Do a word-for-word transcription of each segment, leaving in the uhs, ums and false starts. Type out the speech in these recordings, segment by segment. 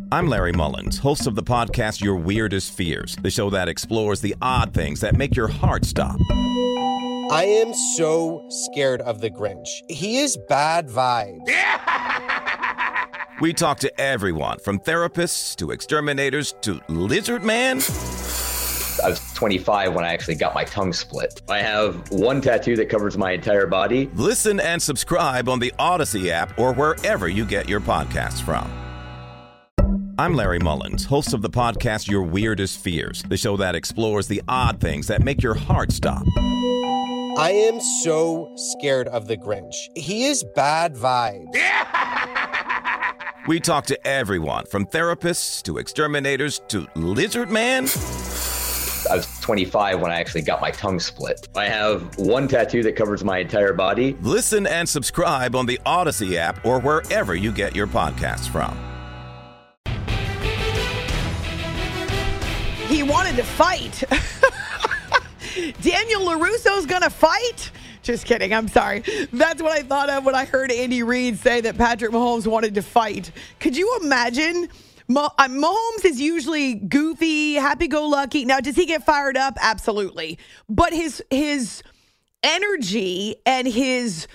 I'm Larry Mullins, host of the podcast Your Weirdest Fears, the show that explores the odd things that make your heart stop. I am so scared of the Grinch. He is bad vibes. We talk to everyone from therapists to exterminators to Lizard Man. I was twenty-five when I actually got my tongue split. I have one tattoo that covers my entire body. Listen and subscribe on the Odyssey app or wherever you get your podcasts from. I'm Larry Mullins, host of the podcast Your Weirdest Fears, the show that explores the odd things that make your heart stop. I am so scared of the Grinch. He is bad vibes. We talk to everyone from therapists to exterminators to Lizard Man. I was twenty-five when I actually got my tongue split. I have one tattoo that covers my entire body. Listen and subscribe on the Odyssey app or wherever you get your podcasts from. He wanted to fight. Daniel LaRusso's going to fight? Just kidding. I'm sorry. That's what I thought of when I heard Andy Reid say that Patrick Mahomes wanted to fight. Could you imagine? Mahomes is usually goofy, happy-go-lucky. Now, does he get fired up? Absolutely. But his his energy and his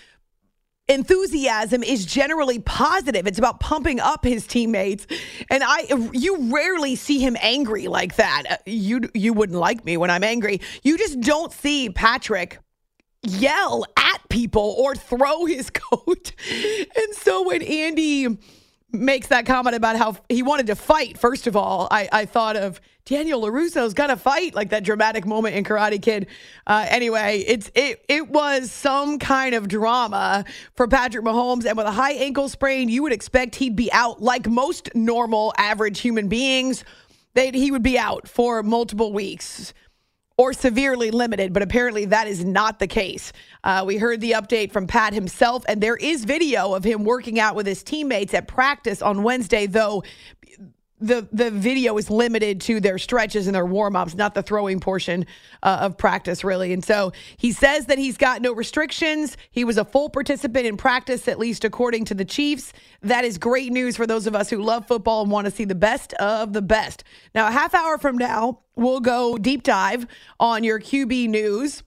enthusiasm is generally positive. It's about pumping up his teammates. And I, you rarely see him angry like that. You, you wouldn't like me when I'm angry. You just don't see Patrick yell at people or throw his coat. And so when Andy makes that comment about how he wanted to fight, first of all, I, I thought of Daniel LaRusso's gonna fight, like that dramatic moment in Karate Kid. Uh, anyway, it's it it was some kind of drama for Patrick Mahomes, and with a high ankle sprain, you would expect he'd be out like most normal, average human beings. That he would be out for multiple weeks or severely limited, but apparently that is not the case. Uh, we heard the update from Pat himself, and there is video of him working out with his teammates at practice on Wednesday, though the the video is limited to their stretches and their warm-ups, not the throwing portion uh, of practice, really. And so he says that he's got no restrictions. He was a full participant in practice, at least according to the Chiefs. That is great news for those of us who love football and want to see the best of the best. Now, a half hour from now, we'll go deep dive on your Q B news.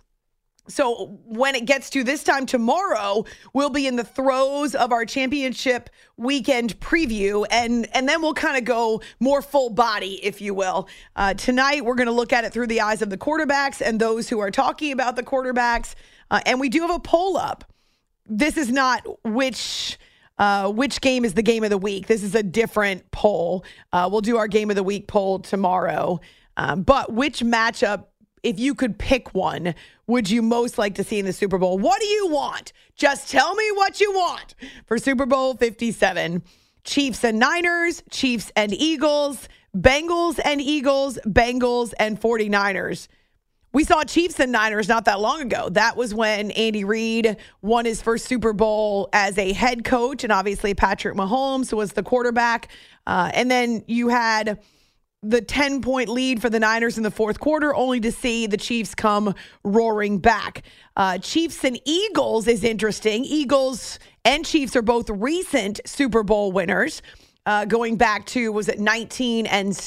So when it gets to this time tomorrow, we'll be in the throes of our championship weekend preview, and, and then we'll kind of go more full body, if you will. Uh, tonight, we're going to look at it through the eyes of the quarterbacks and those who are talking about the quarterbacks. Uh, and we do have a poll up. This is not which... Uh, which game is the game of the week. This is a different poll. Uh, we'll do our game of the week poll tomorrow. Um, but which matchup, if you could pick one, would you most like to see in the Super Bowl? What do you want? Just tell me what you want for Super Bowl fifty-seven. Chiefs and Niners, Chiefs and Eagles, Bengals and Eagles, Bengals and 49ers. We saw Chiefs and Niners not that long ago. That was when Andy Reid won his first Super Bowl as a head coach, and obviously Patrick Mahomes was the quarterback. Uh, and then you had the ten-point lead for the Niners in the fourth quarter, only to see the Chiefs come roaring back. Uh, Chiefs and Eagles is interesting. Eagles and Chiefs are both recent Super Bowl winners. Uh, going back to, was it nineteen and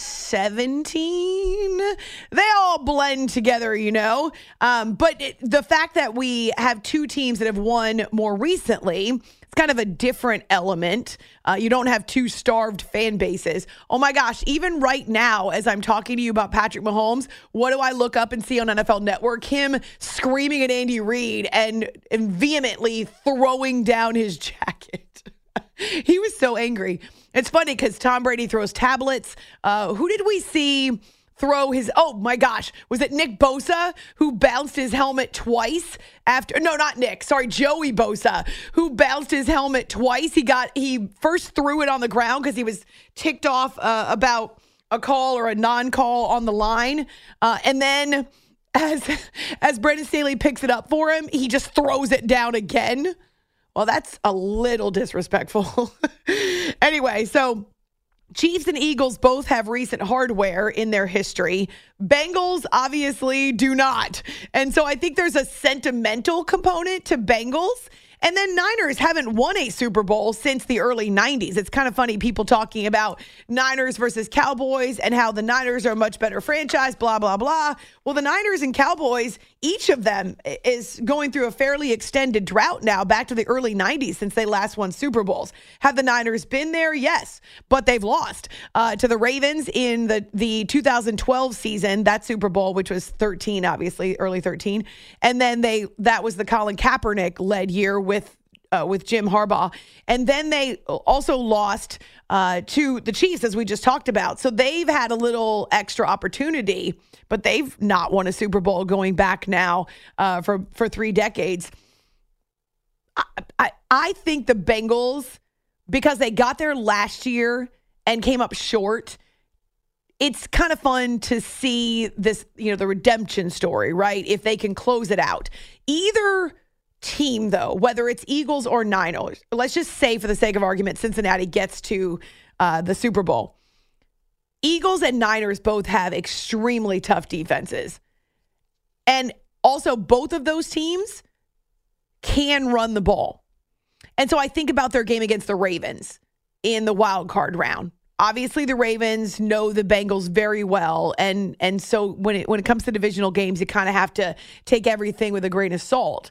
seventeen? They all blend together, you know. Um, but it, the fact that we have two teams that have won more recently, it's kind of a different element. Uh, you don't have two starved fan bases. Oh my gosh, even right now, as I'm talking to you about Patrick Mahomes, what do I look up and see on N F L Network? Him screaming at Andy Reid and, and vehemently throwing down his jacket. He was so angry. It's funny because Tom Brady throws tablets. Uh, who did we see throw his, oh my gosh, was it Nick Bosa who bounced his helmet twice after, no, not Nick, sorry, Joey Bosa, who bounced his helmet twice. He got, he first threw it on the ground because he was ticked off uh, about a call or a non-call on the line. Uh, and then as, as Brandon Staley picks it up for him, he just throws it down again. Well, that's a little disrespectful. Anyway, so Chiefs and Eagles both have recent hardware in their history. Bengals obviously do not. And so I think there's a sentimental component to Bengals. And then Niners haven't won a Super Bowl since the early nineties. It's kind of funny, people talking about Niners versus Cowboys and how the Niners are a much better franchise, blah, blah, blah. Well, the Niners and Cowboys, each of them is going through a fairly extended drought now, back to the early nineties since they last won Super Bowls. Have the Niners been there? Yes, but they've lost uh, to the Ravens in the, the two thousand twelve season, that Super Bowl, which was thirteen, obviously, early thirteen. And then they that was the Colin Kaepernick-led year with uh, with Jim Harbaugh. And then they also lost uh, to the Chiefs, as we just talked about. So they've had a little extra opportunity, but they've not won a Super Bowl going back now uh, for, for three decades. I, I, I think the Bengals, because they got there last year and came up short, it's kind of fun to see this, you know, the redemption story, right? If they can close it out. Either team, though, whether it's Eagles or Niners, let's just say for the sake of argument, Cincinnati gets to uh, the Super Bowl. Eagles and Niners both have extremely tough defenses. And also, both of those teams can run the ball. And so I think about their game against the Ravens in the wild card round. Obviously, the Ravens know the Bengals very well, and and so when it when it comes to divisional games, you kind of have to take everything with a grain of salt.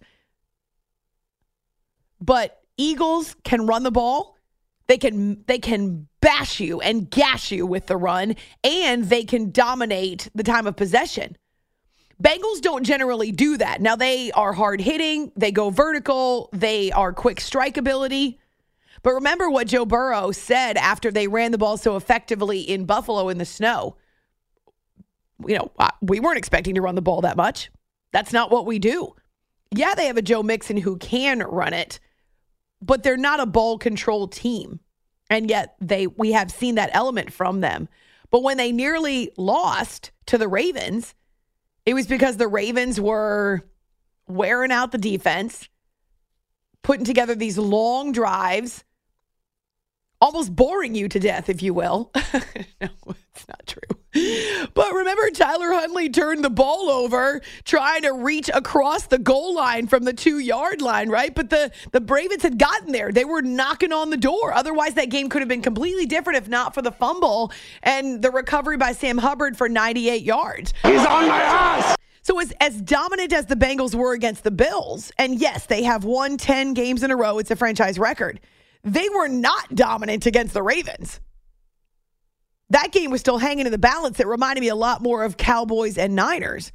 But Eagles can run the ball. They can they can bash you and gash you with the run, and they can dominate the time of possession. Bengals don't generally do that. Now, they are hard-hitting. They go vertical. They are quick strike ability. But remember what Joe Burrow said after they ran the ball so effectively in Buffalo in the snow. You know, we weren't expecting to run the ball that much. That's not what we do. Yeah, they have a Joe Mixon who can run it, but they're not a ball control team. And yet they we have seen that element from them. But when they nearly lost to the Ravens, it was because the Ravens were wearing out the defense, putting together these long drives, almost boring you to death, if you will. No, it's not true. But remember, Tyler Huntley turned the ball over trying to reach across the goal line from the two-yard line, right? But the, the Ravens had gotten there. They were knocking on the door. Otherwise, that game could have been completely different if not for the fumble and the recovery by Sam Hubbard for ninety-eight yards. He's on my ass! So as, as dominant as the Bengals were against the Bills, and yes, they have won ten games in a row. It's a franchise record. They were not dominant against the Ravens. That game was still hanging in the balance. It reminded me a lot more of Cowboys and Niners.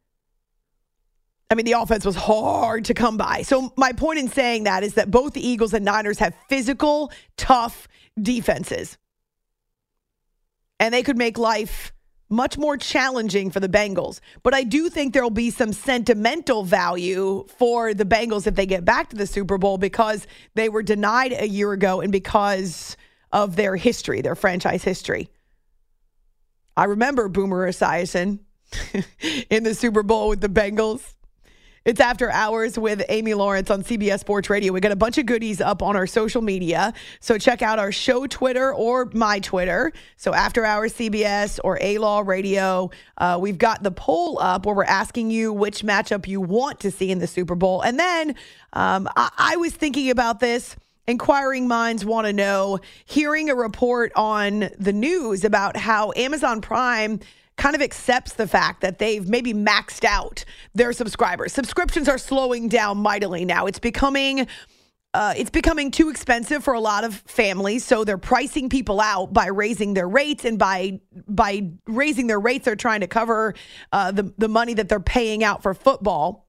I mean, the offense was hard to come by. So my point in saying that is that both the Eagles and Niners have physical, tough defenses. And they could make life much more challenging for the Bengals. But I do think there will be some sentimental value for the Bengals if they get back to the Super Bowl because they were denied a year ago and because of their history, their franchise history. I remember Boomer Esiason in the Super Bowl with the Bengals. It's After Hours with Amy Lawrence on C B S Sports Radio. We got a bunch of goodies up on our social media. So check out our show Twitter or my Twitter. So After Hours C B S or A-Law Radio. Uh, we've got the poll up where we're asking you which matchup you want to see in the Super Bowl. And then um, I, I was thinking about this. Inquiring minds want to know, hearing a report on the news about how Amazon Prime kind of accepts the fact that they've maybe maxed out their subscribers. Subscriptions are slowing down mightily now. It's becoming uh, it's becoming too expensive for a lot of families, so they're pricing people out by raising their rates, and by by raising their rates, they're trying to cover uh, the the money that they're paying out for football.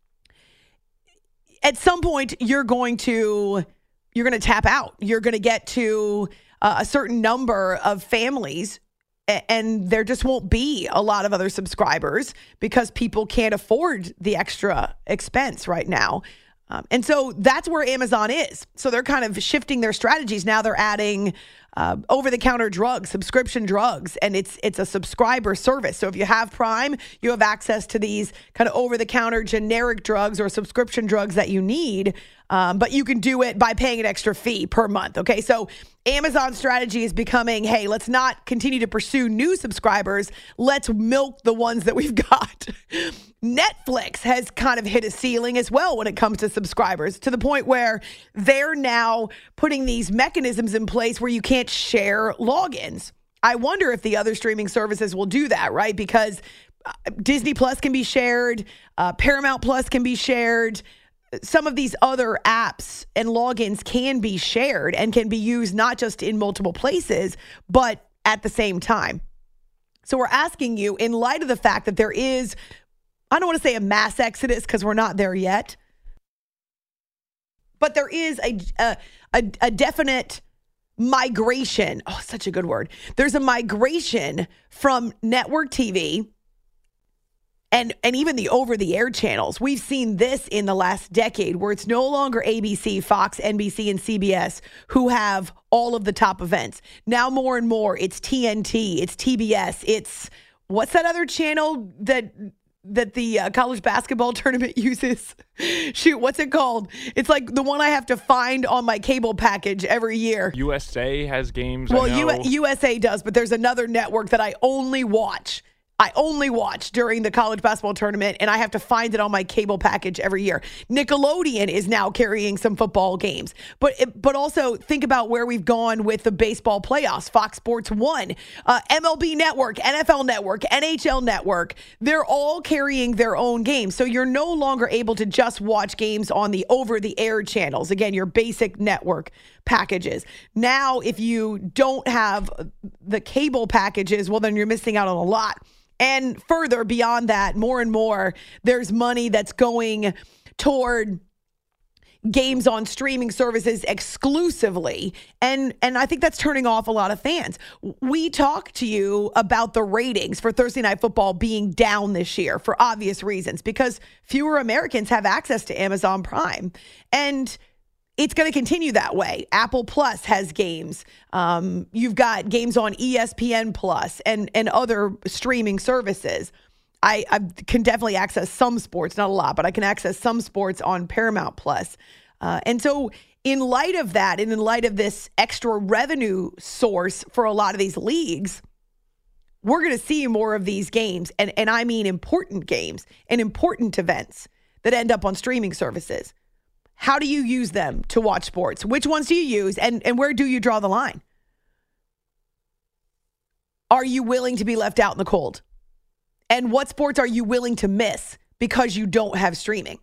At some point, you're going to you're going to tap out. You're going to get to uh, a certain number of families, and there just won't be a lot of other subscribers because people can't afford the extra expense right now. Um, and so that's where Amazon is. So they're kind of shifting their strategies. Now they're adding uh, over-the-counter drugs, subscription drugs, and it's it's a subscriber service. So if you have Prime, you have access to these kind of over-the-counter generic drugs or subscription drugs that you need, um, but you can do it by paying an extra fee per month. Okay, so Amazon's strategy is becoming, hey, let's not continue to pursue new subscribers. Let's milk the ones that we've got. Netflix has kind of hit a ceiling as well when it comes to subscribers, to the point where they're now putting these mechanisms in place where you can't share logins. I wonder if the other streaming services will do that, right? Because Disney Plus can be shared, uh, Paramount Plus can be shared. Some of these other apps and logins can be shared and can be used not just in multiple places, but at the same time. So we're asking you, in light of the fact that there is, I don't want to say a mass exodus because we're not there yet, but there is a, a, a, a definite migration. Oh, such a good word. There's a migration from network T V And and even the over-the-air channels. We've seen this in the last decade where it's no longer A B C, Fox, N B C, and C B S who have all of the top events. Now more and more, it's T N T, it's T B S, it's, what's that other channel that that the uh, college basketball tournament uses? Shoot, what's it called? It's like the one I have to find on my cable package every year. U S A has games. Well, I know. U- USA does, but there's another network that I only watch. I only watch during the college basketball tournament, and I have to find it on my cable package every year. Nickelodeon is now carrying some football games. But but also think about where we've gone with the baseball playoffs. Fox Sports one, uh, M L B Network, N F L Network, N H L Network. They're all carrying their own games. So you're no longer able to just watch games on the over-the-air channels. Again, your basic network packages. Now, if you don't have the cable packages, well, then you're missing out on a lot. And further beyond that, more and more, there's money that's going toward games on streaming services exclusively. And and I think that's turning off a lot of fans. We talked to you about the ratings for Thursday Night Football being down this year for obvious reasons, because fewer Americans have access to Amazon Prime. And it's going to continue that way. Apple Plus has games. Um, you've got games on E S P N Plus and, and other streaming services. I, I can definitely access some sports, not a lot, but I can access some sports on Paramount Plus. Uh, and so in light of that, and in light of this extra revenue source for a lot of these leagues, we're going to see more of these games. And, and I mean important games and important events that end up on streaming services. How do you use them to watch sports? Which ones do you use, and, and where do you draw the line? Are you willing to be left out in the cold? And what sports are you willing to miss because you don't have streaming?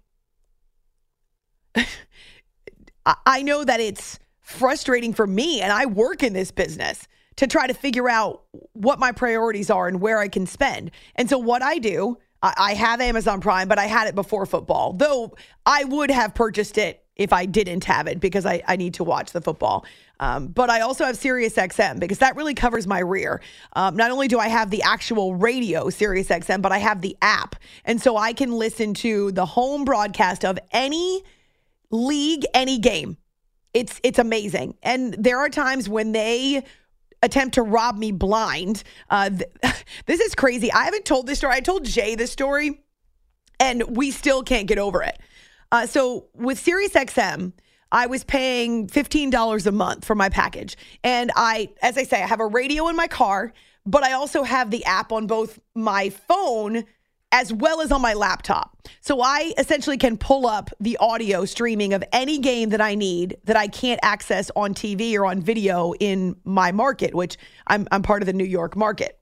I know that it's frustrating for me, and I work in this business, to try to figure out what my priorities are and where I can spend. And so what I do, I have Amazon Prime, but I had it before football, though I would have purchased it if I didn't have it because I, I need to watch the football. Um, but I also have Sirius X M because that really covers my rear. Um, not only do I have the actual radio Sirius X M, but I have the app. And so I can listen to the home broadcast of any league, any game. It's, it's amazing. And there are times when they attempt to rob me blind. Uh, th- this is crazy. I haven't told this story. I told Jay this story, and we still can't get over it. Uh, so with Sirius X M, I was paying fifteen dollars a month for my package. And I, as I say, I have a radio in my car, but I also have the app on both my phone as well as on my laptop. So I essentially can pull up the audio streaming of any game that I need that I can't access on T V or on video in my market, which I'm, I'm part of the New York market.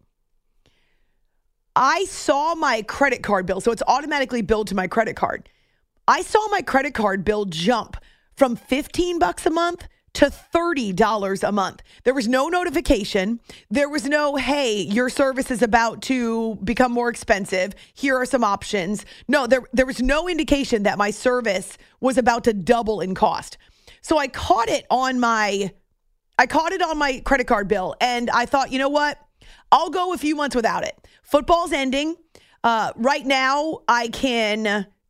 I saw my credit card bill, so it's automatically billed to my credit card. I saw my credit card bill jump from fifteen bucks a month to thirty dollars a month. There was no notification. There was no, hey, your service is about to become more expensive. Here are some options. No, there, there was no indication that my service was about to double in cost. So I caught it on my, I caught it on my credit card bill, and I thought, you know what? I'll go a few months without it. Football's ending. Uh, right now, I can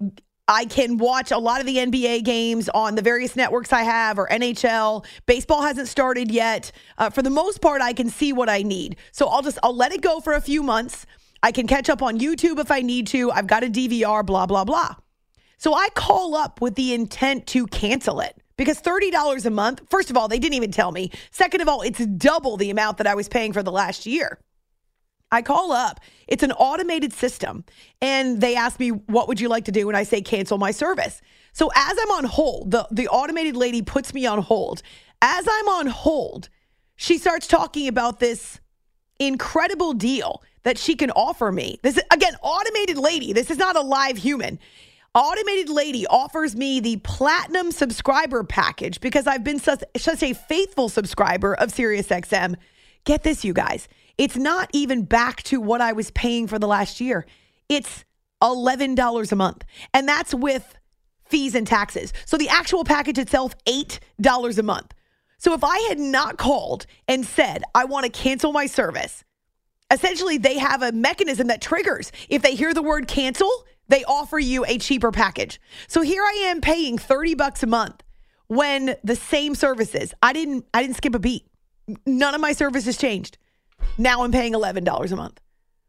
I can watch a lot of the N B A games on the various networks I have, or N H L. Baseball hasn't started yet. Uh, for the most part, I can see what I need. So I'll just, I'll let it go for a few months. I can catch up on YouTube if I need to. I've got a D V R, blah, blah, blah. So I call up with the intent to cancel it because thirty dollars a month, first of all, they didn't even tell me. Second of all, it's double the amount that I was paying for the last year. I call up. It's an automated system. And they ask me, what would you like to do? And I say, cancel my service. So as I'm on hold, the, the automated lady puts me on hold. As I'm on hold, she starts talking about this incredible deal that she can offer me. This is, again, automated lady. This is not a live human. Automated lady offers me the platinum subscriber package because I've been such, such a faithful subscriber of SiriusXM. Get this, you guys. It's not even back to what I was paying for the last year. It's eleven dollars a month. And that's with fees and taxes. So the actual package itself, eight dollars a month. So if I had not called and said, I want to cancel my service, essentially they have a mechanism that triggers. If they hear the word cancel, they offer you a cheaper package. So here I am paying thirty bucks a month when the same services, I didn't, I didn't skip a beat. None of my services changed. Now I'm paying eleven dollars a month.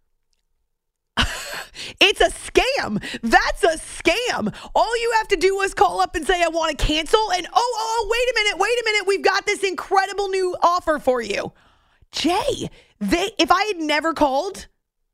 It's a scam. That's a scam. All you have to do is call up and say, I want to cancel. And, oh, oh, wait a minute, wait a minute. We've got this incredible new offer for you. Jay, they, if I had never called,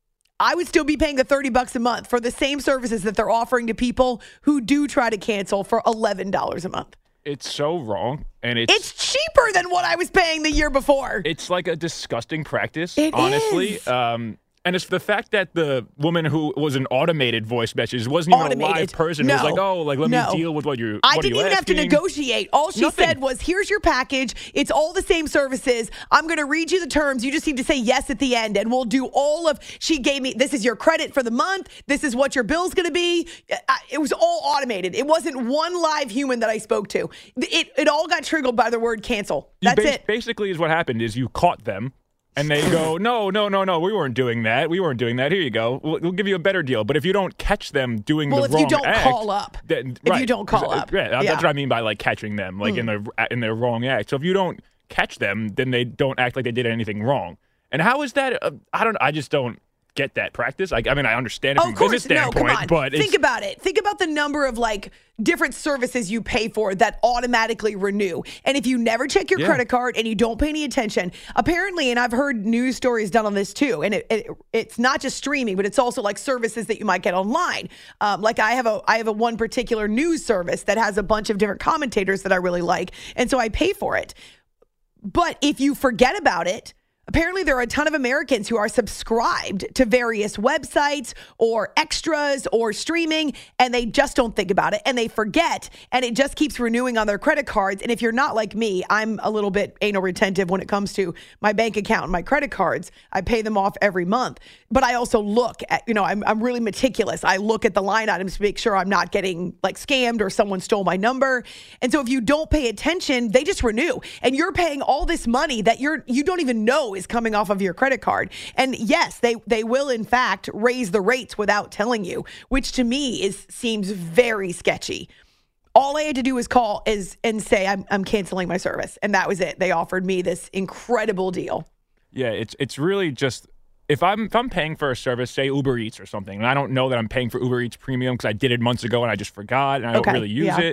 I would still be paying the thirty bucks a month for the same services that they're offering to people who do try to cancel for eleven dollars a month. It's so wrong, and it's it's cheaper than what I was paying the year before. It's like a disgusting practice, it honestly. Is. Um, and it's the fact that the woman who was an automated voice message wasn't even automated. a live person. No. Who was like, oh, like let no. me deal with what you're. I what didn't are you even asking? have to negotiate. All she Nothing. said was, "Here's your package. It's all the same services. I'm going to read you the terms. You just need to say yes at the end, and we'll do all of." She gave me, "This is your credit for the month. This is what your bill's going to be." It was all automated. It wasn't one live human that I spoke to. It it all got triggered by the word cancel. That's you bas- it. Basically, is what happened is you caught them. And they go, no, no, no, no, we weren't doing that. We weren't doing that. Here you go. We'll, we'll give you a better deal. But if you don't catch them doing well, the wrong act. Well, if you don't act, call up. Then, if right, you don't call up. Yeah, yeah. That's what I mean by like catching them, like mm. in their in their wrong act. So if you don't catch them, then they don't act like they did anything wrong. And how is that? Uh, I don't. I just don't get that practice. Like, I mean, I understand it oh, from a of course. business standpoint, no, come on. but think about it. Think about the number of like different services you pay for that automatically renew. And if you never check your yeah. credit card and you don't pay any attention, apparently, and I've heard news stories done on this too, and it, it, it's not just streaming, but it's also like services that you might get online. Um, like I have a I have a one particular news service that has a bunch of different commentators that I really like, and so I pay for it. But if you forget about it, apparently, there are a ton of Americans who are subscribed to various websites or extras or streaming, and they just don't think about it, and they forget, and it just keeps renewing on their credit cards. And if you're not like me, I'm a little bit anal retentive when it comes to my bank account and my credit cards. I pay them off every month. But I also look at, you know, I'm, I'm really meticulous. I look at the line items to make sure I'm not getting like scammed or someone stole my number. And so if you don't pay attention, they just renew. And you're paying all this money that you're you don't even know is coming off of your credit card. And yes, they they will in fact raise the rates without telling you, which to me is seems very sketchy. All I had to do was call is and say I'm I'm canceling my service, and that was it. They offered me this incredible deal. Yeah, it's it's really just if I'm if I'm paying for a service, say Uber Eats or something, and I don't know that I'm paying for Uber Eats Premium because I did it months ago and I just forgot and I okay. don't really use yeah. it.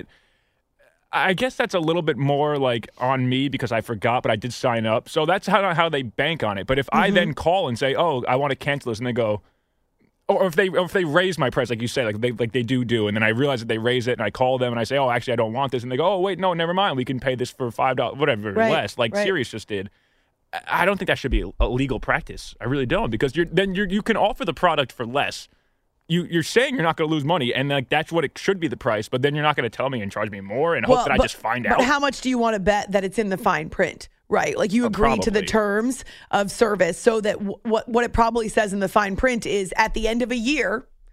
I guess that's a little bit more like on me because I forgot, but I did sign up. So that's how how they bank on it. But if mm-hmm. I then call and say, "Oh, I want to cancel this," and they go, or if they or if they raise my price, like you say, like they like they do do, and then I realize that they raise it, and I call them and I say, "Oh, actually, I don't want this," and they go, "Oh, wait, no, never mind. We can pay this for five dollars, whatever, right, less," like right. Sirius just did. I don't think that should be a legal practice. I really don't, because you're then you're, you can offer the product for less. You, you're saying you're not going to lose money, and like that's what it should be the price, but then you're not going to tell me and charge me more and well, hope that but, I just find but out. But how much do you want to bet that it's in the fine print, right? Like you Uh, agree to the probably. terms of service so that w- what, what it probably says in the fine print is at the end of a year,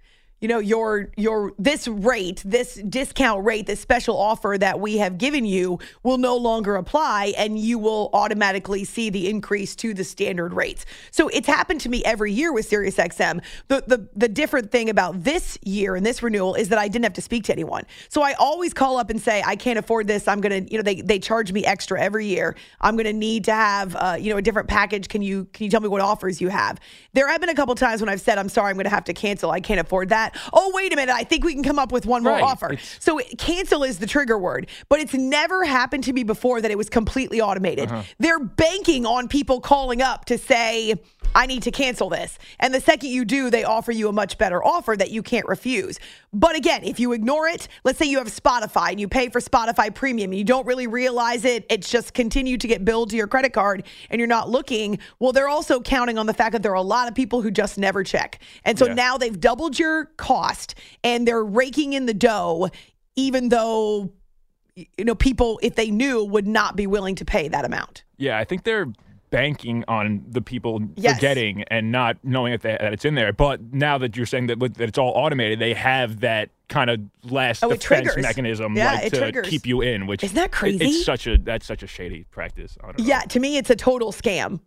you know, your your this rate, this discount rate, this special offer that we have given you will no longer apply, and you will automatically see the increase to the standard rates. So it's happened to me every year with SiriusXM. The the the different thing about this year and this renewal is that I didn't have to speak to anyone. So I always call up and say, I can't afford this. I'm going to, you know, they they charge me extra every year. I'm going to need to have, uh, you know, a different package. Can you can you tell me what offers you have? There have been a couple times when I've said, I'm sorry, I'm going to have to cancel. I can't afford that. Oh, wait a minute. I think we can come up with one more Right. offer. It's- So cancel is the trigger word, but it's never happened to me before that it was completely automated. Uh-huh. They're banking on people calling up to say, I need to cancel this. And the second you do, they offer you a much better offer that you can't refuse. But again, if you ignore it, let's say you have Spotify and you pay for Spotify Premium, you don't really realize it, it's just continued to get billed to your credit card and you're not looking. Well, they're also counting on the fact that there are a lot of people who just never check. And so Yeah. now they've doubled your cost and they're raking in the dough, even though, you know, people, if they knew, would not be willing to pay that amount. Yeah, I think they're banking on the people Yes. forgetting and not knowing that, they, that it's in there. But now that you're saying that, with- that it's all automated, they have that kind of last Oh, it defense triggers. mechanism Yeah, like it to triggers. keep you in. Which Isn't that it- crazy? it's such a that's such a shady practice. I don't know. Yeah, to me, it's a total scam.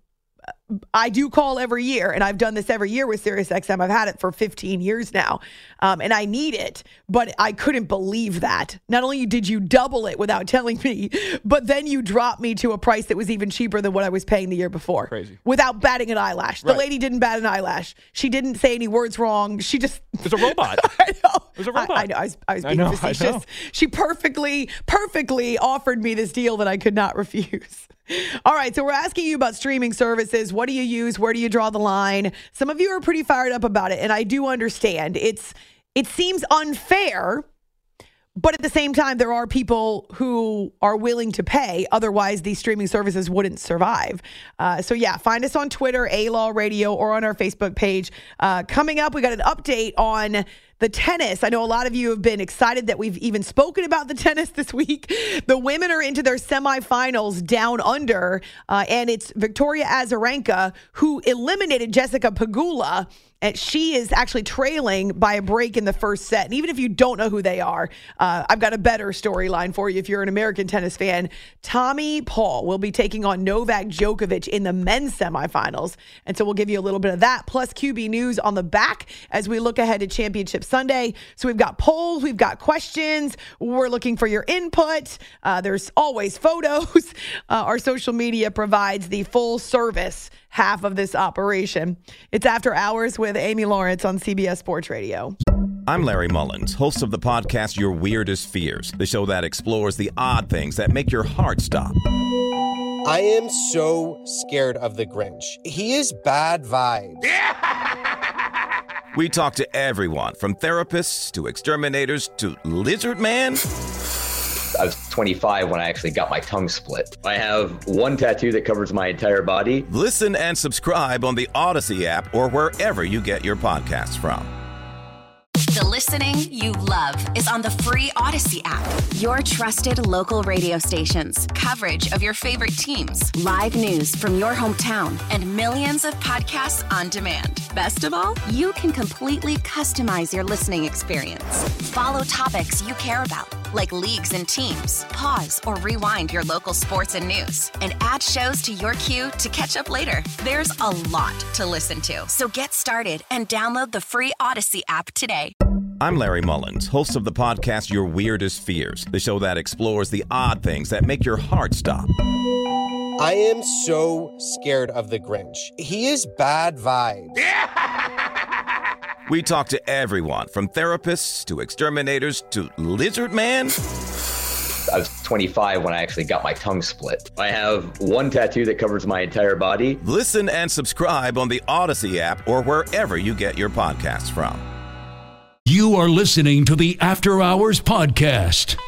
I do call every year, and I've done this every year with SiriusXM. I've had it for fifteen years now, um, and I need it, but I couldn't believe that. Not only did you double it without telling me, but then you dropped me to a price that was even cheaper than what I was paying the year before. Crazy. Without batting an eyelash. The Right. lady didn't bat an eyelash. She didn't say any words wrong. She just... It's a robot. I know. It was a robot. I, I know. I was, I was I being know, I facetious. know. She perfectly, perfectly offered me this deal that I could not refuse. All right, so we're asking you about streaming services. What do you use? Where do you draw the line? Some of you are pretty fired up about it, and I do understand. It's it seems unfair, but at the same time, there are people who are willing to pay. Otherwise, these streaming services wouldn't survive. Uh, so yeah, find us on Twitter, A-Law Radio, or on our Facebook page. Uh, coming up, we got an update on the tennis. I know a lot of you have been excited that we've even spoken about the tennis this week. The women are into their semifinals down under, uh, and it's Victoria Azarenka who eliminated Jessica Pegula. And she is actually trailing by a break in the first set. And even if you don't know who they are, uh, I've got a better storyline for you if you're an American tennis fan. Tommy Paul will be taking on Novak Djokovic in the men's semifinals. And so we'll give you a little bit of that, plus Q B News on the back as we look ahead to Championship Sunday. So we've got polls, we've got questions. We're looking for your input. Uh, there's always photos. Uh, our social media provides the full service half of this operation. It's After Hours with Amy Lawrence on C B S Sports Radio. I'm Larry Mullins, host of the podcast Your Weirdest Fears, the show that explores the odd things that make your heart stop. I am so scared of the Grinch. He is bad vibes. We talk to everyone from therapists to exterminators to Lizard Man. I was twenty-five when I actually got my tongue split. I have one tattoo that covers my entire body. Listen and subscribe on the Odyssey app or wherever you get your podcasts from. The listening you love is on the free Odyssey app. Your trusted local radio stations. Coverage of your favorite teams Live news from your hometown. and millions of podcasts on demand. Best of all, you can completely customize your listening experience. Follow topics you care about, like leagues and teams. Pause or rewind your local sports and news, and add shows to your queue to catch up later. There's a lot to listen to, so get started and download the free Odyssey app today. I'm Larry Mullins, host of the podcast Your Weirdest Fears, the show that explores the odd things that make your heart stop. I am so scared of the Grinch. He is bad vibes. We talk to everyone from therapists to exterminators to Lizard Man. I was twenty-five when I actually got my tongue split. I have one tattoo that covers my entire body. Listen and subscribe on the Odyssey app or wherever you get your podcasts from. You are listening to the After Hours Podcast.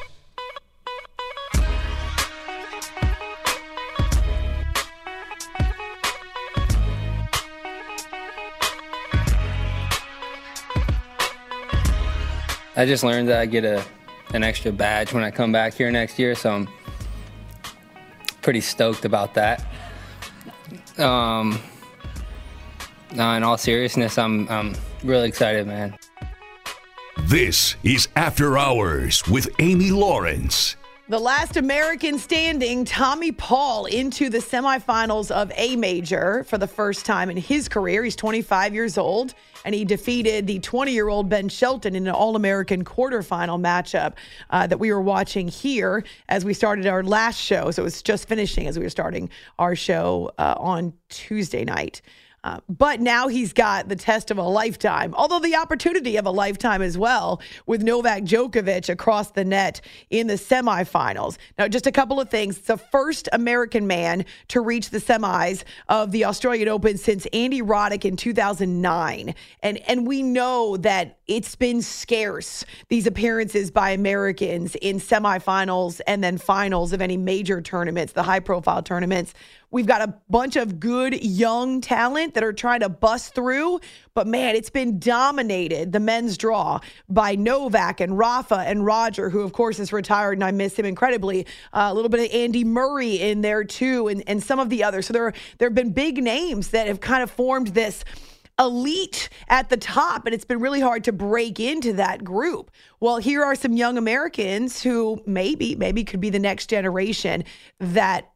I just learned that I get a an extra badge when I come back here next year, so I'm pretty stoked about that. Um, no, in all seriousness, I'm I'm really excited, man. This is After Hours with Amy Lawrence. The last American standing, Tommy Paul, into the semifinals of a major for the first time in his career. He's twenty-five years old, and he defeated the twenty-year-old Ben Shelton in an All-American quarterfinal matchup uh, that we were watching here as we started our last show. So it was just finishing as we were starting our show uh, on Tuesday night. Uh, but now he's got the test of a lifetime, although the opportunity of a lifetime as well, with Novak Djokovic across the net in the semifinals. Now, just a couple of things. It's the first American man to reach the semis of the Australian Open since Andy Roddick in two thousand nine. And, and we know that it's been scarce, these appearances by Americans in semifinals and then finals of any major tournaments, the high-profile tournaments. We've got a bunch of good young talent that are trying to bust through. But, man, it's been dominated, the men's draw, by Novak and Rafa and Roger, who, of course, is retired, and I miss him incredibly. Uh, a little bit of Andy Murray in there, too, and, and some of the others. So there, there have been big names that have kind of formed this elite at the top, and it's been really hard to break into that group. Well, here are some young Americans who maybe, maybe could be the next generation that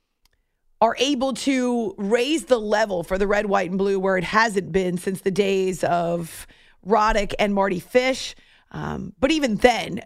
are able to raise the level for the red, white, and blue where it hasn't been since the days of Roddick and Marty Fish. Um, but even then,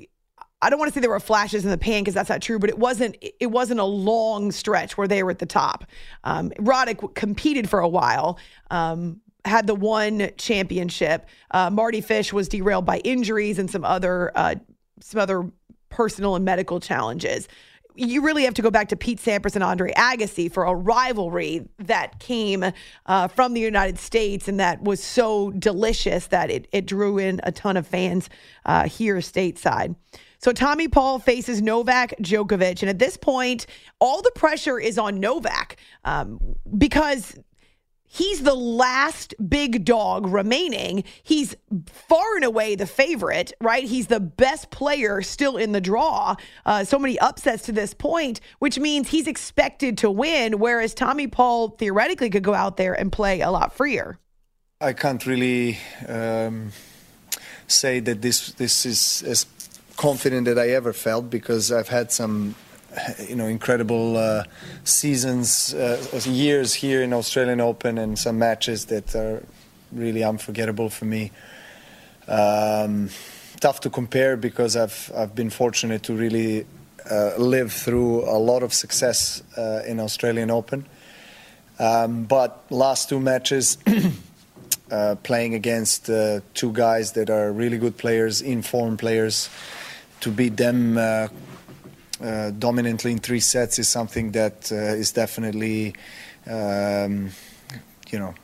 I don't want to say there were flashes in the pan because that's not true, but it wasn't it wasn't a long stretch where they were at the top. Um, Roddick competed for a while, um, had the one championship. Uh, Marty Fish was derailed by injuries and some other uh, some other personal and medical challenges. You really have to go back to Pete Sampras and Andre Agassi for a rivalry that came uh, from the United States and that was so delicious that it, it drew in a ton of fans uh, here stateside. So Tommy Paul faces Novak Djokovic. And at this point, all the pressure is on Novak um, because he's the last big dog remaining. He's far and away the favorite, right? He's the best player still in the draw. Uh, so many upsets to this point, which means he's expected to win, whereas Tommy Paul theoretically could go out there and play a lot freer. I can't really um, say that this this is as confident that I ever felt because I've had some you know, incredible uh, seasons, uh, years here in Australian Open and some matches that are really unforgettable for me. Um, tough to compare because I've I've been fortunate to really uh, live through a lot of success uh, in Australian Open. Um, but last two matches, uh, playing against uh, two guys that are really good players, informed players, to beat them uh, Uh, dominantly in three sets is something that uh, is definitely, um, you know,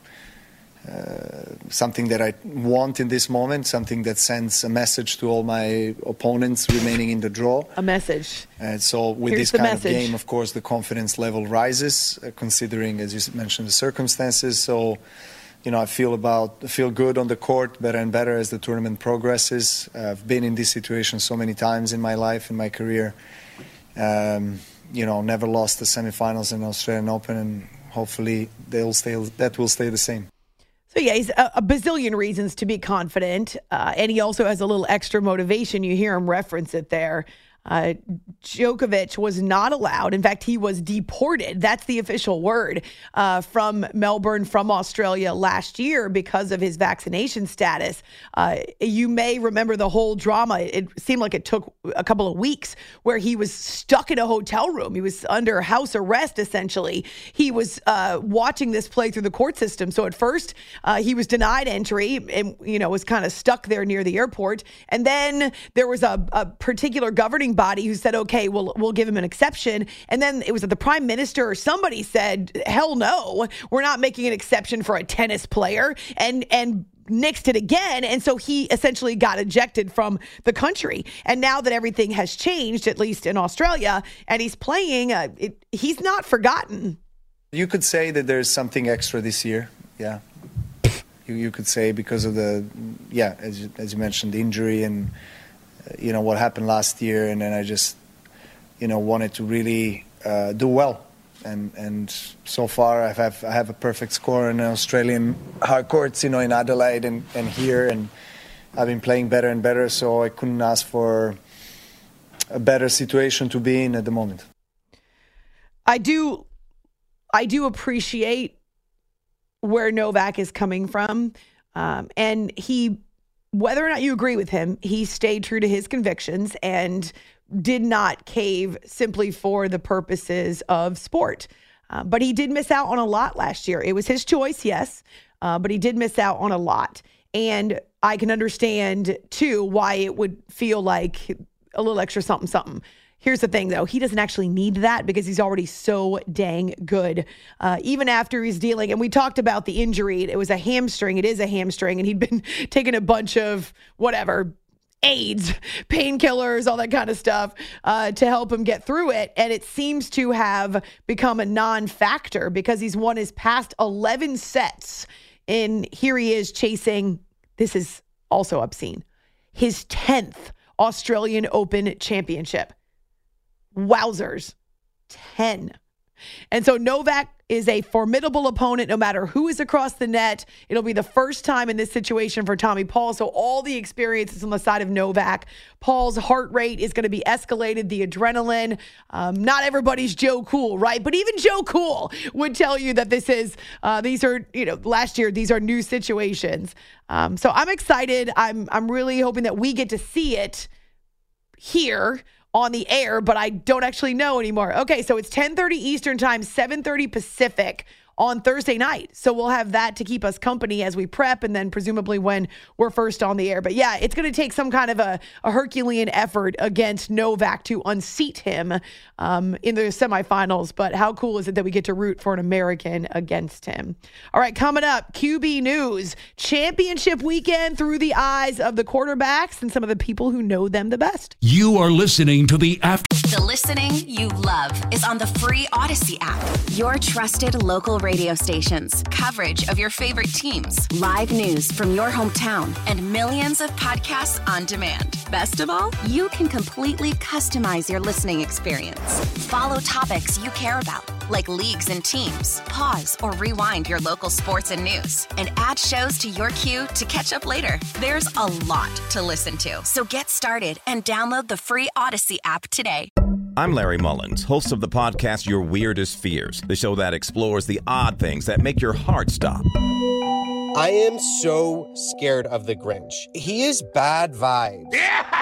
uh, something that I want in this moment, something that sends a message to all my opponents remaining in the draw. A message. And so with Here's this kind message. of game, of course, the confidence level rises, uh, considering, as you mentioned, the circumstances. So, you know, I feel about feel good on the court, better and better as the tournament progresses. Uh, I've been in this situation so many times in my life, in my career. Um, you know, never lost the semifinals in Australian Open, and hopefully they'll stay. That will stay the same. So yeah, he's a, a bazillion reasons to be confident, uh, and he also has a little extra motivation. You hear him reference it there. Uh, Djokovic was not allowed. In fact, he was deported. That's the official word uh, from Melbourne, from Australia last year because of his vaccination status. Uh, you may remember the whole drama. It seemed like it took a couple of weeks where he was stuck in a hotel room. He was under house arrest, essentially. He was uh, watching this play through the court system. So at first, uh, he was denied entry and, you know, was kind of stuck there near the airport. And then there was a, a particular governing body who said, okay, we'll, we'll give him an exception. And then it was that the prime minister or somebody said, hell no, we're not making an exception for a tennis player, and, and nixed it again. And so he essentially got ejected from the country. And now that everything has changed, at least in Australia, and he's playing, uh, it, he's not forgotten. You could say that there's something extra this year. Yeah. You, you could say because of the, yeah, as you, as you mentioned, the injury and, you know, what happened last year, and then I just, you know, wanted to really uh, do well. And and so far I have I have a perfect score in Australian hard courts, you know, in Adelaide and, and here, and I've been playing better and better, so I couldn't ask for a better situation to be in at the moment. I do, I do appreciate where Novak is coming from, um, and he, whether or not you agree with him, he stayed true to his convictions and did not cave simply for the purposes of sport. Uh, but he did miss out on a lot last year. It was his choice, yes, uh, but he did miss out on a lot. And I can understand, too, why it would feel like a little extra something, something. Here's the thing, though. He doesn't actually need that because he's already so dang good. Uh, even after he's dealing, and we talked about the injury. It was a hamstring. It is a hamstring. And he'd been taking a bunch of whatever, aids, painkillers, all that kind of stuff uh, to help him get through it. And it seems to have become a non-factor because he's won his past eleven sets. And here he is chasing, this is also obscene, his tenth Australian Open championship. Wowzers. ten. And so Novak is a formidable opponent no matter who is across the net. It'll be the first time in this situation for Tommy Paul. So all the experiences on the side of Novak. Paul's heart rate is going to be escalated, the adrenaline. Um, not everybody's Joe Cool, right? But even Joe Cool would tell you that this is, uh, these are, you know, last year, these are new situations. Um, so I'm excited. I'm, I'm really hoping that we get to see it here on the air, but I don't actually know anymore. Okay, so it's ten thirty Eastern time, seven thirty Pacific on Thursday night. So we'll have that to keep us company as we prep and then presumably when we're first on the air. But yeah, it's going to take some kind of a, a Herculean effort against Novak to unseat him um, in the semifinals. But how cool is it that we get to root for an American against him? All right, coming up, Q B News. Championship weekend through the eyes of the quarterbacks and some of the people who know them the best. You are listening to the After. The listening you love is on the free Odyssey app. Your trusted local radio stations, coverage of your favorite teams, live news from your hometown, and millions of podcasts on demand. Best of all, you can completely customize your listening experience. Follow topics you care about, like leagues and teams. Pause or rewind your local sports and news, and add shows to your queue to catch up later. There's a lot to listen to, so get started and download the free Odyssey app today. I'm Larry Mullins, host of the podcast Your Weirdest Fears, the show that explores the odd things that make your heart stop. I am so scared of the Grinch. He is bad vibes.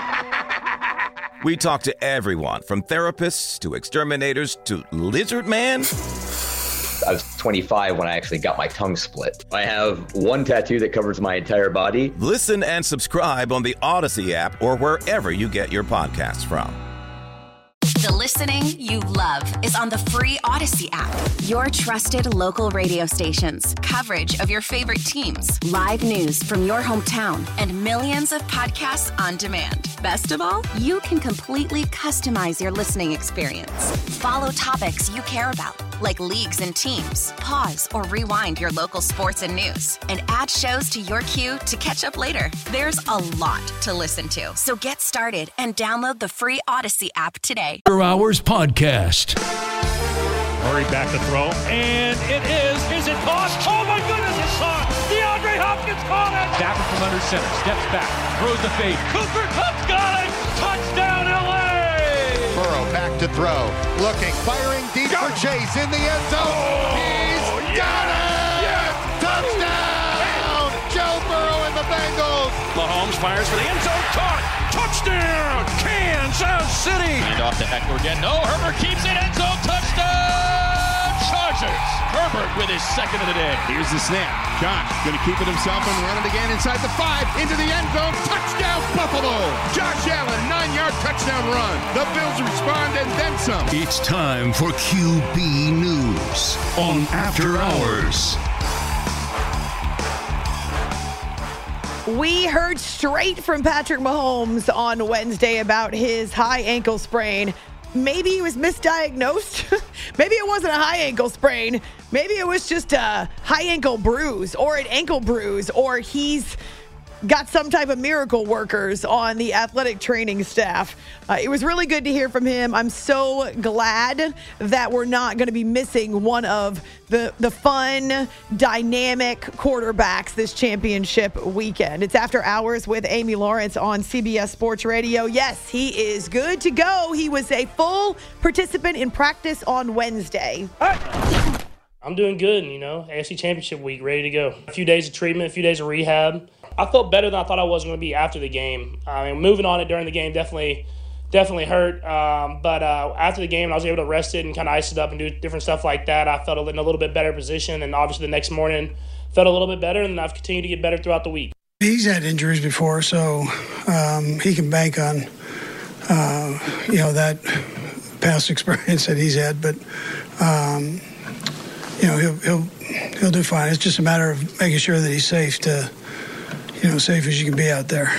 We talk to everyone from therapists to exterminators to lizard man. I was twenty-five when I actually got my tongue split. I have one tattoo that covers my entire body. Listen and subscribe on the Odyssey app or wherever you get your podcasts from. The listening you love is on the free Odyssey app. Your trusted local radio stations, coverage of your favorite teams, live news from your hometown, and millions of podcasts on demand. Best of all, you can completely customize your listening experience. Follow topics you care about, like leagues and teams. Pause or rewind your local sports and news, and add shows to your queue to catch up later. There's a lot to listen to, so get started and download the free Odyssey app today. After Hours Podcast. Murray back to throw, and it is. Is it caught? Oh my goodness, it's caught! DeAndre Hopkins caught it! Stafford from under center, steps back, throws the fade. Cooper Kupp's got it! Touchdown, L A! Burrow back to throw, looking, firing deep for Chase in the end zone. Oh, He's yes! got it! Yes! Touchdown! Joe Burrow and the Bengals. Mahomes fires for the end zone, caught! Touchdown, Kansas City! And off to Eckler again. No, Herbert keeps it, end zone, touchdown! Chargers! Herbert with his second of the day. Here's the snap. Josh going to keep it himself and run it again inside the five, into the end zone. Touchdown, Buffalo! Josh Allen, nine-yard touchdown run. The Bills respond and then some. It's time for Q B News on After Hours. We heard straight from Patrick Mahomes on Wednesday about his high ankle sprain. Maybe he was misdiagnosed. Maybe it wasn't a high ankle sprain. Maybe it was just a high ankle bruise or an ankle bruise, or he's got some type of miracle workers on the athletic training staff. Uh, it was really good to hear from him. I'm so glad that we're not going to be missing one of the, the fun, dynamic quarterbacks this championship weekend. It's After Hours with Amy Lawrence on C B S Sports Radio. Yes, he is good to go. He was a full participant in practice on Wednesday. I'm doing good, you know, A F C Championship week, ready to go. A few days of treatment, a few days of rehab. I felt better than I thought I was going to be after the game. I mean, moving on it during the game definitely definitely hurt. Um, but uh, after the game, I was able to rest it and kind of ice it up and do different stuff like that. I felt in a little bit better position, and obviously the next morning felt a little bit better, and I've continued to get better throughout the week. He's had injuries before, so um, he can bank on, uh, you know, that past experience that he's had. But, um, you know, he'll, he'll, he'll do fine. It's just a matter of making sure that he's safe to, you know, safe as you can be out there.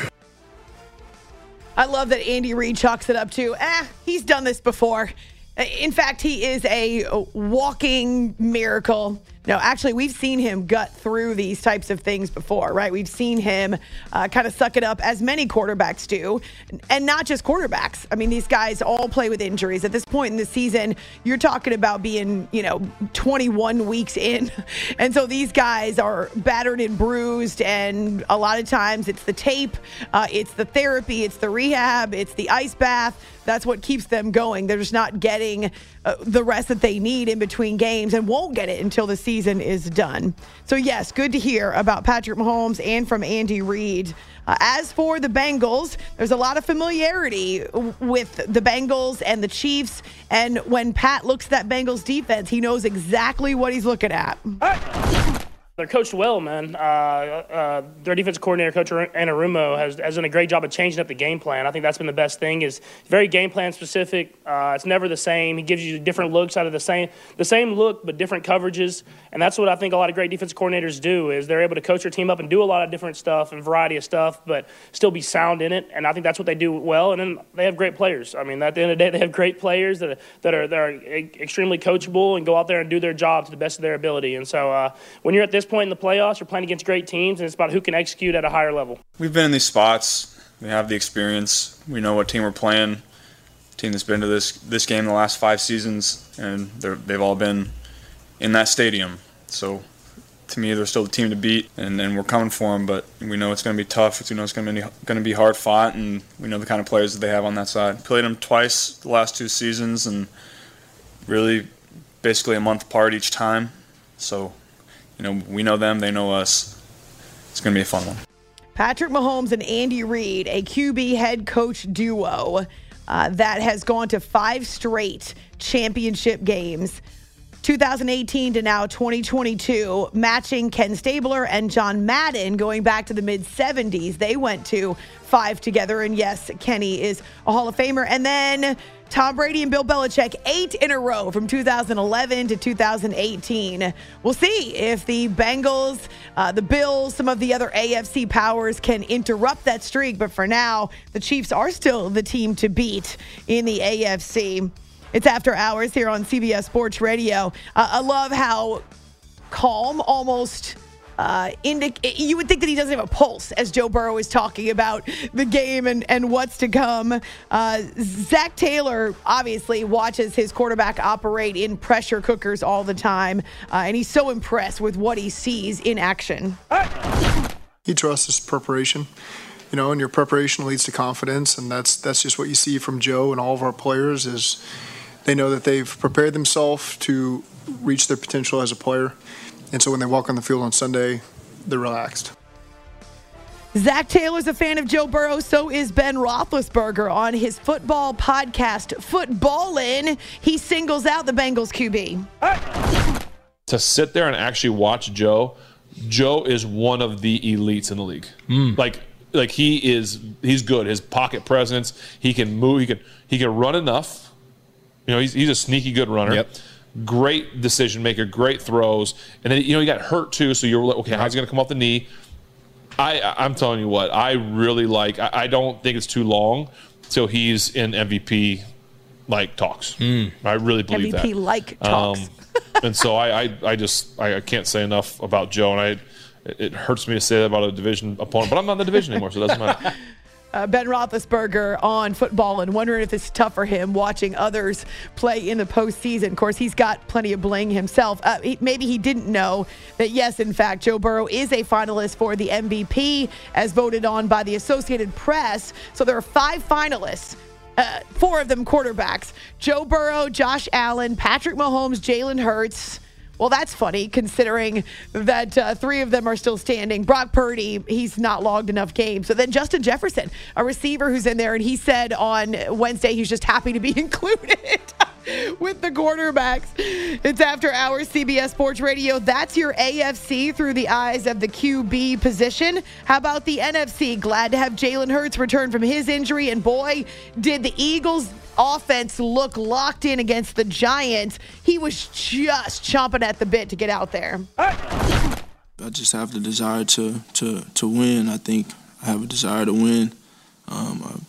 I love that Andy Reid chalks it up to, eh, he's done this before. In fact, he is a walking miracle. No, actually, we've seen him gut through these types of things before, right? We've seen him uh, kind of suck it up, as many quarterbacks do. And not just quarterbacks. I mean, these guys all play with injuries. At this point in the season, you're talking about being, you know, twenty-one weeks in. And so these guys are battered and bruised. And a lot of times it's the tape, uh, it's the therapy, it's the rehab, it's the ice bath. That's what keeps them going. They're just not getting uh, the rest that they need in between games and won't get it until the season is done. So, yes, good to hear about Patrick Mahomes and from Andy Reid. Uh, as for the Bengals, there's a lot of familiarity with the Bengals and the Chiefs. And when Pat looks at that Bengals defense, he knows exactly what he's looking at. They're coached well, man. Uh, uh, their defensive coordinator, Coach Anarumo, has, has done a great job of changing up the game plan. I think that's been the best thing. Is very game plan specific. Uh, it's never the same. He gives you different looks out of the same the same look, but different coverages. And that's what I think a lot of great defensive coordinators do. Is they're able to coach their team up and do a lot of different stuff and variety of stuff, but still be sound in it. And I think that's what they do well. And then they have great players. I mean, at the end of the day, they have great players that are, that are that are extremely coachable and go out there and do their job to the best of their ability. And so uh, when you're at this point in the playoffs, you're playing against great teams, and it's about who can execute at a higher level. We've been in these spots. We have the experience. We know what team we're playing. Team that's been to this this game the last five seasons, and they've all been in that stadium. So to me, they're still the team to beat, and, and we're coming for them. But we know it's going to be tough. We know it's going to be going to be hard fought, and we know the kind of players that they have on that side. Played them twice the last two seasons, and really basically a month apart each time. So. You know, we know them, they know us. It's going to be a fun one. Patrick Mahomes and Andy Reid, a Q B head coach duo uh, that has gone to five straight championship games. two thousand eighteen to now twenty twenty-two, matching Ken Stabler and John Madden going back to the mid-seventies. They went to five together, and yes, Kenny is a Hall of Famer. And then Tom Brady and Bill Belichick, eight in a row from two thousand eleven to two thousand eighteen. We'll see if the Bengals, uh, the Bills, some of the other A F C powers can interrupt that streak. But for now, the Chiefs are still the team to beat in the A F C. It's After Hours here on C B S Sports Radio. Uh, I love how calm, almost uh, indic- you would think that he doesn't have a pulse as Joe Burrow is talking about the game and, and what's to come. Uh, Zach Taylor obviously watches his quarterback operate in pressure cookers all the time, uh, and he's so impressed with what he sees in action. He trusts his preparation. You know, and your preparation leads to confidence, and that's that's just what you see from Joe and all of our players is they know that they've prepared themselves to reach their potential as a player. And so when they walk on the field on Sunday, they're relaxed. Zach Taylor's a fan of Joe Burrow. So is Ben Roethlisberger on his football podcast, Footballin'. He singles out the Bengals Q B. To sit there and actually watch Joe, Joe is one of the elites in the league. Mm. Like, like he is, he's good. His pocket presence, he can move, he can, he can run enough. You know, he's he's a sneaky good runner. Yep. Great decision maker, great throws, and then you know he got hurt too. So you're like, okay, how's he going to come off the knee? I I'm telling you what, I really like. I, I don't think it's too long till he's in M V P like talks. Mm. I really believe that M V P like talks. Um, and so I, I I just I, I can't say enough about Joe, and I it, it hurts me to say that about a division opponent, but I'm not in the division anymore, so it doesn't matter. Uh, Ben Roethlisberger on Football and wondering if it's tough for him watching others play in the postseason. Of course, he's got plenty of bling himself. Uh, he, maybe he didn't know that, yes, in fact, Joe Burrow is a finalist for the M V P as voted on by the Associated Press. So there are five finalists. Uh, four of them quarterbacks. Joe Burrow, Josh Allen, Patrick Mahomes, Jalen Hurts. Well, that's funny considering that uh, three of them are still standing. Brock Purdy, he's not logged enough games. So then Justin Jefferson, a receiver who's in there, and he said on Wednesday he's just happy to be included with the quarterbacks. It's After Hours C B S Sports Radio. That's your A F C through the eyes of the Q B position. How about the N F C? Glad to have Jalen Hurts return from his injury, and boy, did the Eagles offense look locked in against the Giants. He was just chomping at the bit to get out there. I just have the desire to to to win. I think I have a desire to win. Um, I,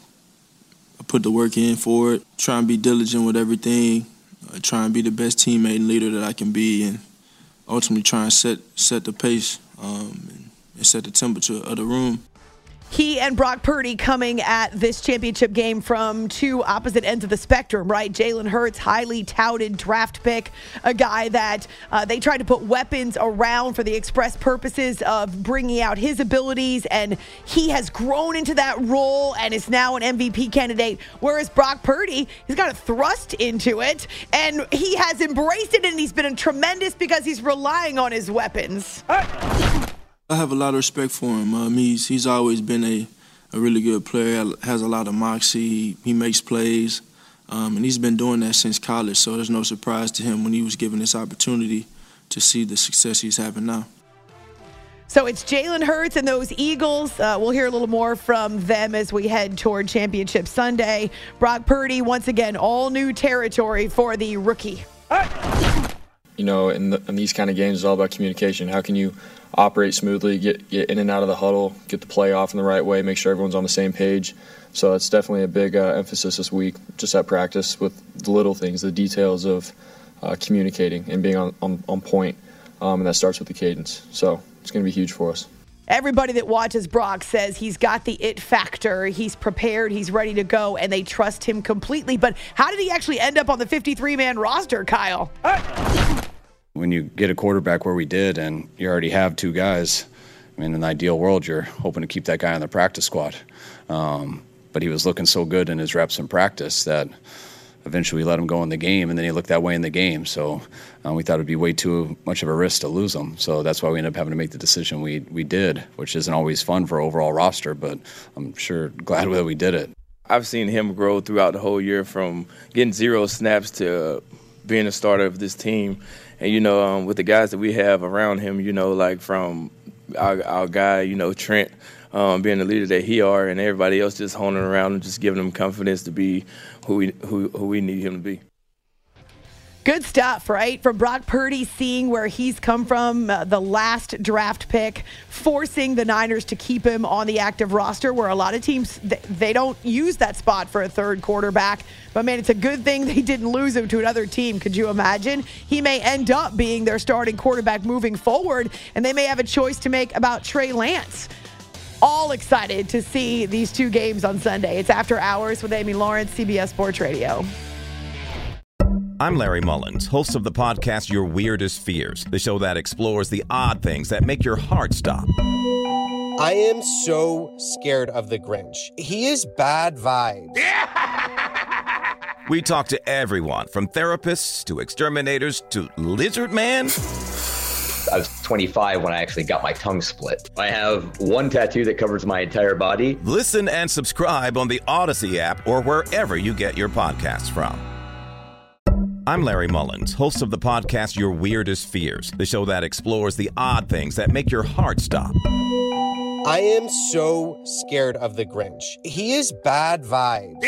I put the work in for it. Try and be diligent with everything. Uh, try and be the best teammate and leader that I can be, and ultimately try and set set the pace um, and, and set the temperature of the room. He and Brock Purdy coming at this championship game from two opposite ends of the spectrum, right? Jalen Hurts, highly touted draft pick, a guy that uh, they tried to put weapons around for the express purposes of bringing out his abilities, and he has grown into that role and is now an M V P candidate, whereas Brock Purdy, he's got a thrust into it, and he has embraced it, and he's been tremendous because he's relying on his weapons. I have a lot of respect for him. Um, he's he's always been a, a really good player, has a lot of moxie, he, he makes plays, um, and he's been doing that since college, so there's no surprise to him when he was given this opportunity to see the success he's having now. So it's Jalen Hurts and those Eagles. Uh, we'll hear a little more from them as we head toward Championship Sunday. Brock Purdy, once again, all new territory for the rookie. You know, in, the, in these kind of games, it's all about communication. How can you operate smoothly, get, get in and out of the huddle, get the play off in the right way, make sure everyone's on the same page. So it's definitely a big uh, emphasis this week, just at practice with the little things, the details of uh, communicating and being on, on, on point, um, and that starts with the cadence. So it's going to be huge for us. Everybody that watches Brock says he's got the it factor. He's prepared. He's ready to go, and they trust him completely. But how did he actually end up on the fifty-three man roster, Kyle? When you get a quarterback where we did and you already have two guys, I mean, in an ideal world, you're hoping to keep that guy on the practice squad. Um, but he was looking so good in his reps in practice that eventually we let him go in the game, and then he looked that way in the game. So um, we thought it would be way too much of a risk to lose him. So that's why we ended up having to make the decision we we did, which isn't always fun for overall roster, but I'm sure glad that we did it. I've seen him grow throughout the whole year from getting zero snaps to being a starter of this team. And, you know, um, with the guys that we have around him, you know, like from our, our guy, you know, Trent, um, being the leader that he are, and everybody else just honing around and just giving him confidence to be who we who, who we need him to be. Good stuff, right? From Brock Purdy, seeing where he's come from, uh, the last draft pick, forcing the Niners to keep him on the active roster, where a lot of teams, they, they don't use that spot for a third quarterback. But, man, it's a good thing they didn't lose him to another team. Could you imagine? He may end up being their starting quarterback moving forward, and they may have a choice to make about Trey Lance. All excited to see these two games on Sunday. It's After Hours with Amy Lawrence, C B S Sports Radio. I'm Larry Mullins, host of the podcast Your Weirdest Fears, the show that explores the odd things that make your heart stop. I am so scared of the Grinch. He is bad vibes. We talk to everyone from therapists to exterminators to Lizard Man. I was twenty-five when I actually got my tongue split. I have one tattoo that covers my entire body. Listen and subscribe on the Odyssey app or wherever you get your podcasts from. I'm Larry Mullins, host of the podcast Your Weirdest Fears, the show that explores the odd things that make your heart stop. I am so scared of the Grinch. He is bad vibes.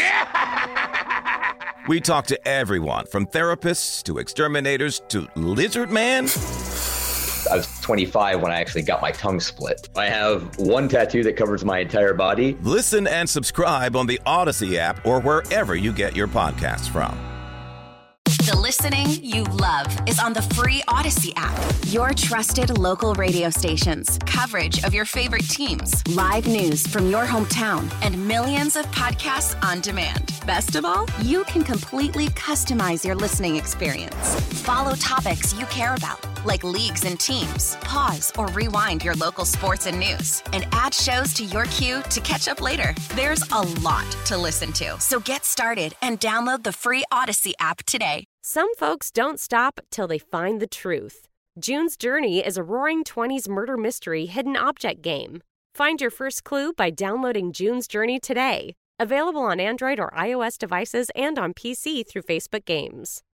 We talk to everyone from therapists to exterminators to Lizard Man. I was twenty-five when I actually got my tongue split. I have one tattoo that covers my entire body. Listen and subscribe on the Odyssey app or wherever you get your podcasts from. The listening you love is on the free Odyssey app. Your trusted local radio stations, coverage of your favorite teams, live news from your hometown, and millions of podcasts on demand. Best of all, you can completely customize your listening experience. Follow topics you care about, like leagues and teams. Pause or rewind your local sports and news, and add shows to your queue to catch up later. There's a lot to listen to, so get started and download the free Odyssey app today. Some folks don't stop till they find the truth. June's Journey is a roaring twenties murder mystery hidden object game. Find your first clue by downloading June's Journey today. Available on Android or iOS devices and on P C through Facebook Games.